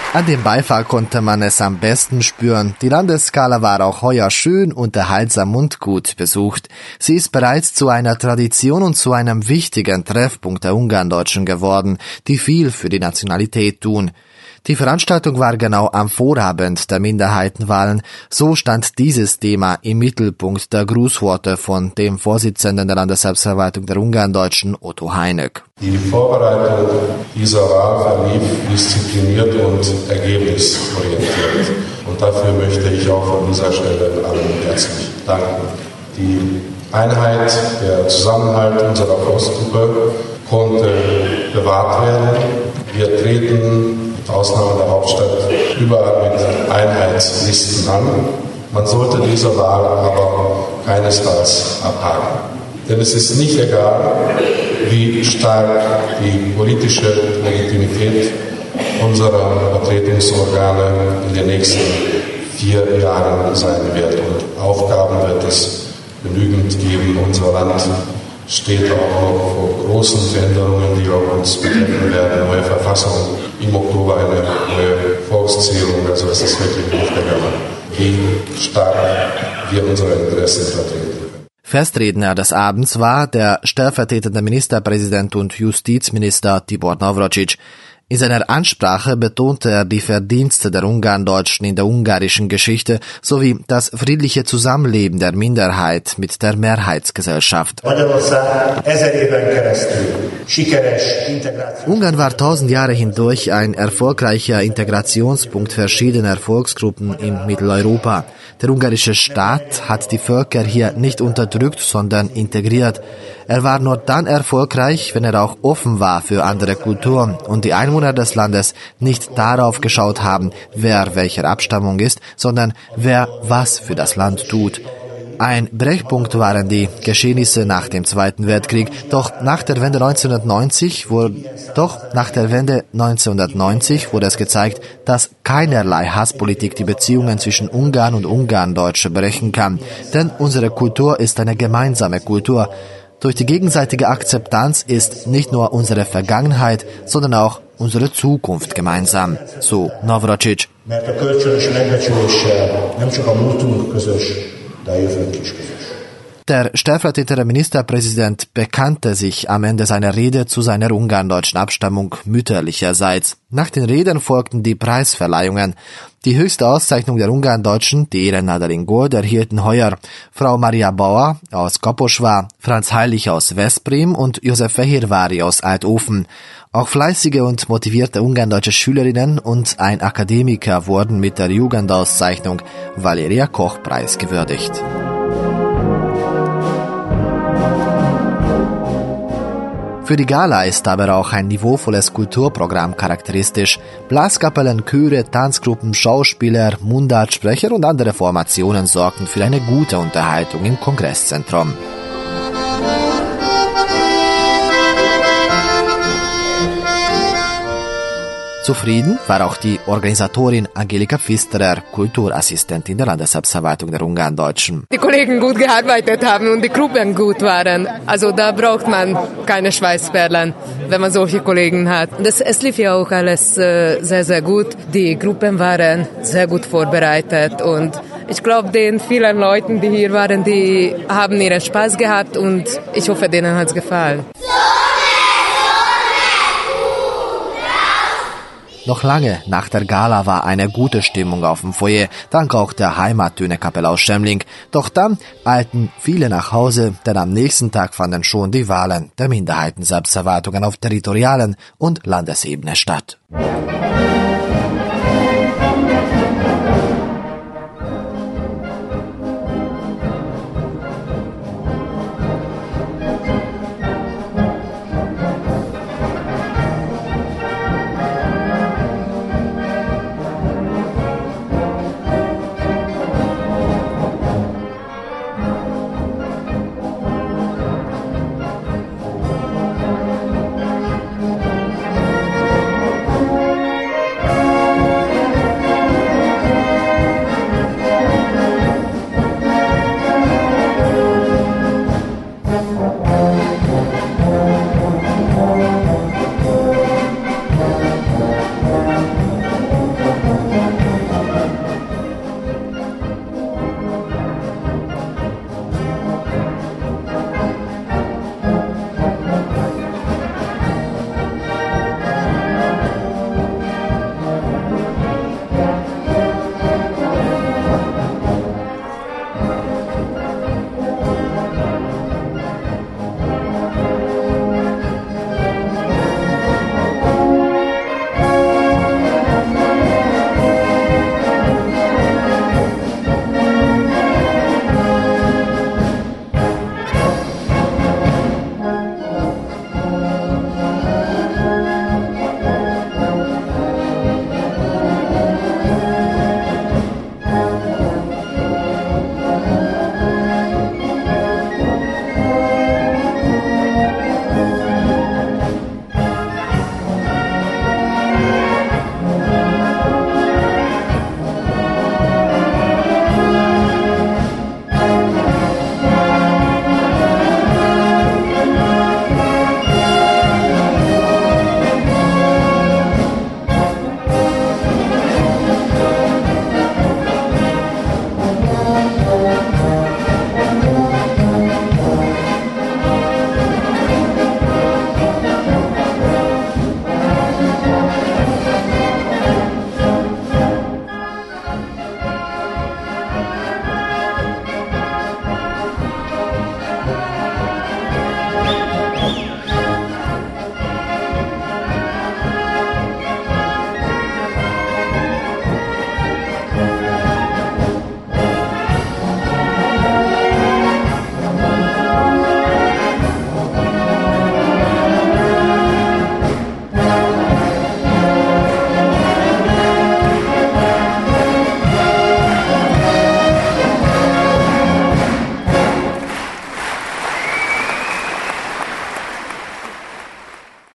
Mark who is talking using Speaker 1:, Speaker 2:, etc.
Speaker 1: An dem Beifall konnte man es am besten spüren. Die Landesgala war auch heuer schön, unterhaltsam und gut besucht. Sie ist bereits zu einer Tradition und zu einem wichtigen Treffpunkt der Ungarndeutschen geworden, die viel für die Nationalität tun. Die Veranstaltung war genau am Vorabend der Minderheitenwahlen. So stand dieses Thema im Mittelpunkt der Grußworte von dem Vorsitzenden der Landesselbstverwaltung der Ungarndeutschen, Otto Heineck.
Speaker 2: Die Vorbereitung dieser Wahl verlief diszipliniert und ergebnisorientiert. Und dafür möchte ich auch von dieser Stelle allen herzlich danken. Die Einheit, der Zusammenhalt unserer Volksgruppe konnte bewahrt werden. Wir treten mit Ausnahme der Hauptstadt überall mit Einheitslisten an. Man sollte diese Wahl aber keinesfalls abhaken. Denn es ist nicht egal, wie stark die politische Legitimität unserer Vertretungsorgane in den nächsten 4 Jahren sein wird. Und Aufgaben wird es genügend geben. Unser Land steht auch noch vor großen Veränderungen, die auch uns betreffen werden. Neue Verfassung, im Oktober eine neue Volkszählung. Also es ist wirklich nicht egal, wie stark wir unsere Interessen vertreten.
Speaker 1: Festredner des Abends war der stellvertretende Ministerpräsident und Justizminister Tibor Navracsics. In seiner Ansprache betonte er die Verdienste der Ungarndeutschen in der ungarischen Geschichte sowie das friedliche Zusammenleben der Minderheit mit der Mehrheitsgesellschaft. Ungarn war 1000 Jahre hindurch ein erfolgreicher Integrationspunkt verschiedener Volksgruppen in Mitteleuropa. Der ungarische Staat hat die Völker hier nicht unterdrückt, sondern integriert. Er war nur dann erfolgreich, wenn er auch offen war für andere Kulturen und die Einwohner des Landes nicht darauf geschaut haben, wer welcher Abstammung ist, sondern wer was für das Land tut. Ein Brechpunkt waren die Geschehnisse nach dem Zweiten Weltkrieg, doch nach der Wende 1990 wurde es gezeigt, dass keinerlei Hasspolitik die Beziehungen zwischen Ungarn und Ungarndeutsche brechen kann. Denn unsere Kultur ist eine gemeinsame Kultur. Durch die gegenseitige Akzeptanz ist nicht nur unsere Vergangenheit, sondern auch unsere Zukunft gemeinsam, so Navracsics. Der stellvertretende Ministerpräsident bekannte sich am Ende seiner Rede zu seiner ungarndeutschen Abstammung mütterlicherseits. Nach den Reden folgten die Preisverleihungen. Die höchste Auszeichnung der Ungarndeutschen, die Ehrennadel in Gold, erhielten heuer Frau Maria Bauer aus Kaposvár, Franz Heilich aus Veszprém und Josef Fehérvári aus Altofen. Auch fleißige und motivierte ungarndeutsche Schülerinnen und ein Akademiker wurden mit der Jugendauszeichnung Valeria Koch-Preis gewürdigt. Für die Gala ist aber auch ein niveauvolles Kulturprogramm charakteristisch. Blaskapellen, Chöre, Tanzgruppen, Schauspieler, Mundartsprecher und andere Formationen sorgten für eine gute Unterhaltung im Kongresszentrum. Zufrieden war auch die Organisatorin Angelika Pfisterer, Kulturassistentin der Landesselbstverwaltung der Ungarndeutschen.
Speaker 3: Die Kollegen gut gearbeitet haben und die Gruppen gut waren. Also da braucht man keine Schweißperlen, wenn man solche Kollegen hat. Es lief ja auch alles sehr, sehr gut. Die Gruppen waren sehr gut vorbereitet und ich glaube, den vielen Leuten, die hier waren, die haben ihren Spaß gehabt und ich hoffe, denen hat es gefallen.
Speaker 1: Noch lange nach der Gala war eine gute Stimmung auf dem Foyer, dank auch der Heimattönekapelle aus Schemling. Doch dann eilten viele nach Hause, denn am nächsten Tag fanden schon die Wahlen der Minderheitenselbstverwaltungen auf territorialen und Landesebene statt.